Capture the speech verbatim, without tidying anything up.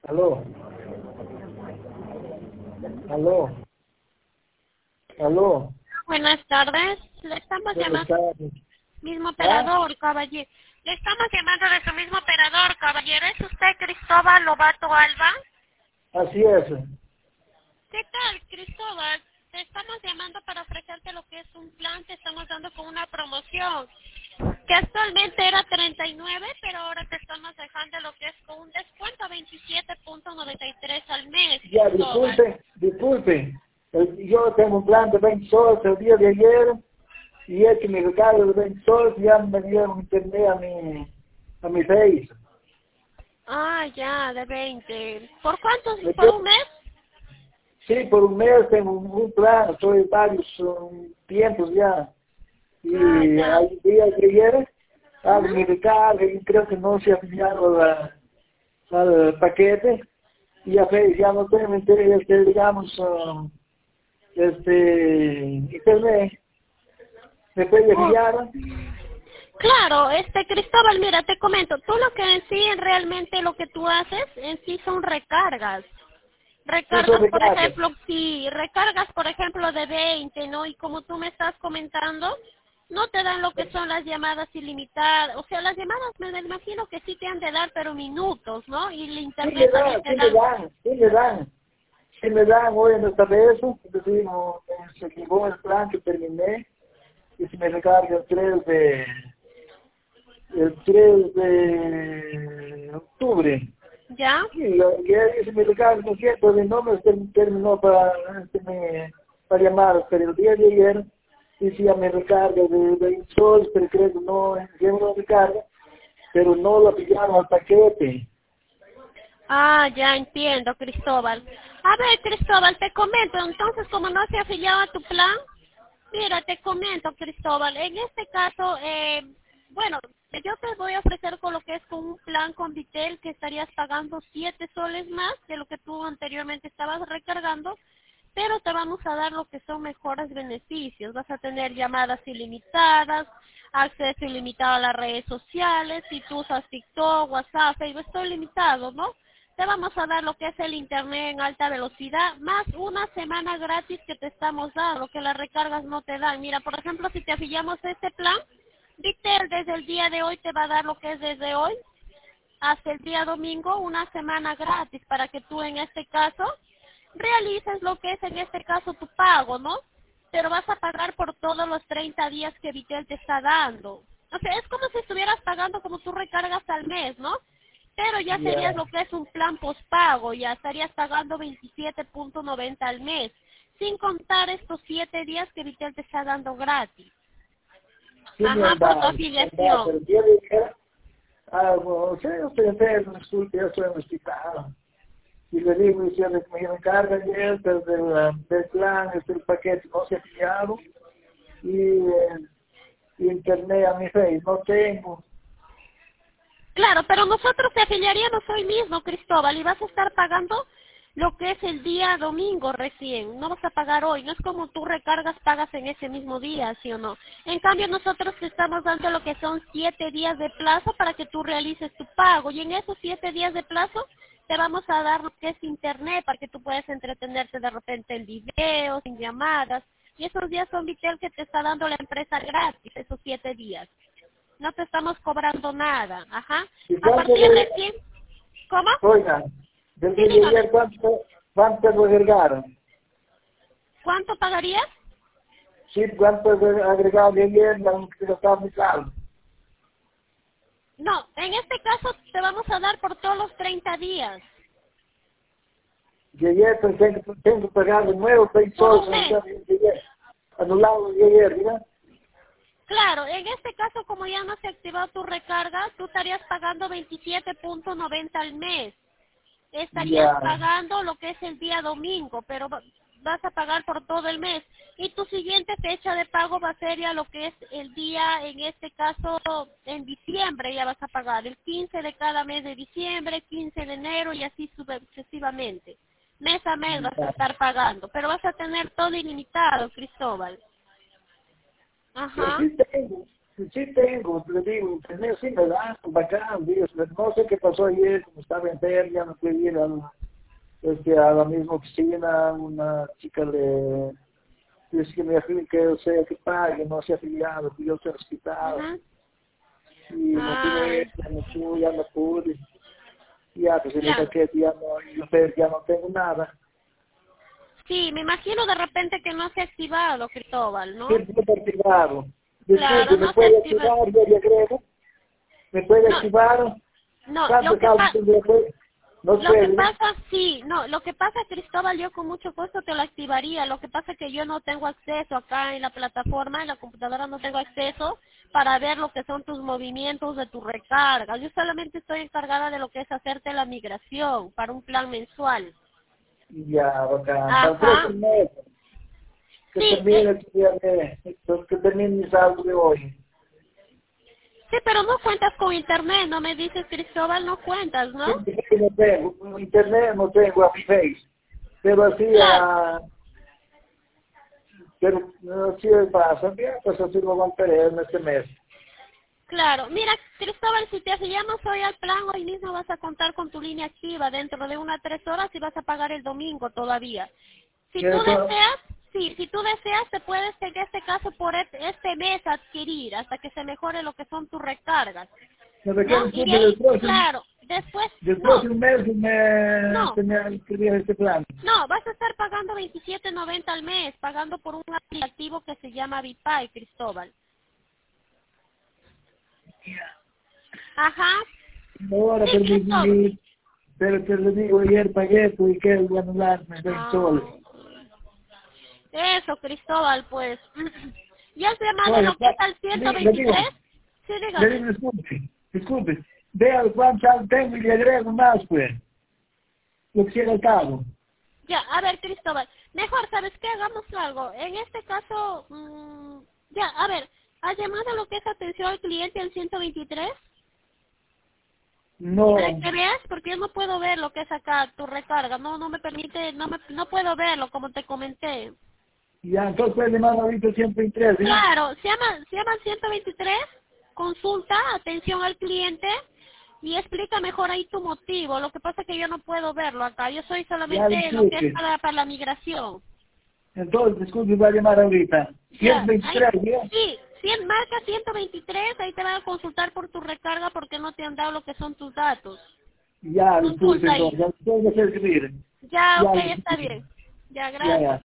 Aló, aló, aló. Buenas tardes, le estamos Buenas llamando tardes. mismo ¿Ah? operador, caballero. Le estamos llamando de su mismo operador, caballero. ¿Es usted Cristóbal Lobato Alba? Así es. ¿Qué tal, Cristóbal? Te estamos llamando para ofrecerte lo que es un plan. Te estamos dando con una promoción que actualmente era treinta y nueve, pero ahora te estamos dejando lo que es con un descuento veintisiete punto noventa y tres al mes, Ya, Cristóbal. disculpe, disculpe. El- Yo tengo un plan de veinte soles el día de ayer y es que mi recargo de veinte soles ya me dieron internet a mi, a mi Face. Ah, ya, de veinte. ¿Por cuántos? ¿Me ¿Por entiende? un mes? Sí, por un mes tengo un, un plan, estoy varios um, tiempos ya. Ah, Y ya. hay días de ayer hago Ujú. mi recarga y creo que no se ha afiliado a- al paquete. Y ya, fe- ya no tengo interés, este, digamos, um, este, internet, me puede Oh, enviar, claro, este Cristóbal, mira, te comento, tú lo que en sí realmente lo que tú haces en sí son recargas. sí, soy Recargas, por Ricardo. ejemplo, si recargas, por ejemplo, de veinte, ¿no? Y como tú me estás comentando, no te dan lo que son las llamadas ilimitadas. O sea, las llamadas me me imagino que sí te han de dar, pero minutos, ¿no? Y el Sí me internet también dan, te sí me dan. dan, sí me dan, sí me dan, hoy en esta vez, entonces no, se equivocó el plan que terminé, y se me recarga el tres de, el tres de octubre. ¿Ya? Y lo que dice mi recarga, no cierto, de no me ter- terminó para, este, me- para llamar, pero el día de ayer decía mi recarga de veinte soles, pero creo que no, no recarga, pero no lo pillaron al paquete. Ah, ya entiendo, Cristóbal. A ver, Cristóbal, te comento, entonces, como no se ha afiliado a tu plan, mira, te comento, Cristóbal, en este caso, eh, bueno, yo te voy a ofrecer con lo que es con un plan con Vitel que estarías pagando siete soles más de lo que tú anteriormente estabas recargando, pero te vamos a dar lo que son mejores beneficios. Vas a tener llamadas ilimitadas, acceso ilimitado a las redes sociales, si tú usas TikTok, WhatsApp, Facebook, todo ilimitado, ¿no? Te vamos a dar lo que es el internet en alta velocidad, más una semana gratis que te estamos dando, que las recargas no te dan. Mira, por ejemplo, si te afiliamos a este plan, Vitel desde el día de hoy te va a dar lo que es desde hoy hasta el día domingo una semana gratis para que tú en este caso realices lo que es en este caso tu pago, ¿no? Pero vas a pagar por todos los treinta días que Vitel te está dando. O sea, es como si estuvieras pagando como tú recargas al mes, ¿no? Pero ya serías Ya, lo que es un plan pospago, ya estarías pagando veintisiete punto noventa al mes, sin contar estos siete días que Vitel te está dando gratis. sí me Ajá, han por tu dado, sí me han dado, pero afiliación. el día de ayer, ah, bueno, sí, yo estoy enfermo, disculpe, yo estoy en el hospital. Y le digo, dice, me recarga ayer desde el del plan, este el paquete no se ha pillado, y eh, internet a mi face no tengo. Claro, pero nosotros te afiliaríamos hoy mismo, Cristóbal, y vas a estar pagando lo que es el día domingo recién. No vas a pagar hoy. No es como tú recargas, pagas en ese mismo día, ¿sí o no? En cambio, nosotros te estamos dando lo que son siete días de plazo para que tú realices tu pago. Y en esos siete días de plazo te vamos a dar lo que es internet para que tú puedas entretenerte de repente en videos, en llamadas. Y esos días son Vitel que te está dando la empresa gratis, esos siete días. No te estamos cobrando nada, ajá. ¿Y A cuánto partir de, de quién, ¿cómo? oiga, del Sí, día de dígame, ayer, cuánto, cuánto me agregaron? ¿cuánto pagarías? Sí, cuánto me agregado de ayer, la que estaba mi saldo. No, en este caso te vamos a dar por todos los treinta días, De ayer, pues tengo, tengo que pagar de nuevo, seis por soles, un en el mes. caso de ayer, anulado de ayer, ¿verdad? Claro, en este caso como ya no se activó tu recarga, tú estarías pagando veintisiete punto noventa al mes. Estarías Ya, pagando lo que es el día domingo, pero va- vas a pagar por todo el mes. Y tu siguiente fecha de pago va a ser ya lo que es el día, en este caso, en diciembre ya vas a pagar. El quince de cada mes de diciembre, quince de enero y así sucesivamente. Mes a mes vas a ya. estar pagando, pero vas a tener todo ilimitado, Cristóbal. Pero Ajá. sí tengo. Sí tengo, le digo, internet sí me da, bacán, Dios, no sé qué pasó ayer, como estaba enfermo, ya no pude ir a la, este, a la misma oficina, una chica le dice que me afili- que o sea, que pague, no se ha afiliado, que yo estoy hospital, Ujú. y no pude, Ay, ya no pude, ya no pude, y ya, pues en esa claro. que ya no, yo pues, ya no tengo nada. Sí, me imagino de repente que no se ha activado, Cristóbal, ¿no? Siempre he activado. Claro, Disculpe, ¿me no se ha puede activado. activar, yo le agrego? ¿Me puede No, activar? no, lo ¿Cuánto que saldo pasa... usted me puede? No Lo que sé, ¿no? pasa, sí, no, lo que pasa, Cristóbal, yo con mucho gusto te lo activaría. Lo que pasa es que yo no tengo acceso acá en la plataforma, en la computadora no tengo acceso para ver lo que son tus movimientos de tu recarga. Yo solamente estoy encargada de lo que es hacerte la migración para un plan mensual. Ya, bacán. Para el Ajá. próximo mes, que Sí, eh, termine, el día de- que termine mi saldo de hoy. sí, pero no cuentas con internet, no me dices, Cristóbal, no cuentas, ¿no? Sí, sí, no tengo, internet no tengo, a mi face. Pero así, Claro. ah, pero así pasa, bien, pues así lo van a tener en este mes. Claro, mira, Cristóbal, si te afiliamos hoy al plan, hoy mismo vas a contar con tu línea activa dentro de unas tres horas y vas a pagar el domingo todavía. Si tú Eso, deseas, sí, si tú deseas, te puedes en este caso por este este mes adquirir hasta que se mejore lo que son tus recargas, me ¿no? requiere Y que del ahí, próximo, claro, después, del no, próximo mes me, no, se me inscribía este plan. no, vas a estar pagando veintisiete noventa al mes, pagando por un aplicativo que se llama Vipay, Cristóbal. Ajá, Ahora, sí, pero, mi, Cristóbal. mi- pero te lo digo, ayer pagué, pues que el anularme veinte soles. Ah, eso, Cristóbal, pues. ¿Ya has llamado Oye, lo que es pa- al le, le digo, ciento veintitrés? Sí, le dígame. digo, disculpe, disculpe, vea cuánto tengo y le agrego más, pues, lo que sea el cabo. Ya, a ver, Cristóbal, mejor, ¿sabes qué? Hagamos algo. En este caso, mm, ya, a ver, ¿has llamado a lo que es atención al cliente al ciento veintitrés? Para No, que veas, porque yo no puedo ver lo que es acá tu recarga. No, no me permite, no me, no puedo verlo, como te comenté. ya, entonces pues, le mando ahorita ciento tres, ¿sí? Claro, se llama, se llama ciento veintitrés, consulta, atención al cliente y explica mejor ahí tu motivo. Lo que pasa es que yo no puedo verlo acá, yo soy Ya, solamente lo que es disculpe. para, para la migración. Entonces, disculpe, voy a llamar ahorita. Ya, ahí, ciento veintitrés, ¿ya? sí, cien, marca ciento veintitrés, ahí te van a consultar por tu recarga porque no te han dado lo que son tus datos. Ya, disculpe, Consulta ahí. entonces, ya tengo que escribir. Ya, ok, Ya, está disculpe. bien. Ya, Ya, gracias. ya.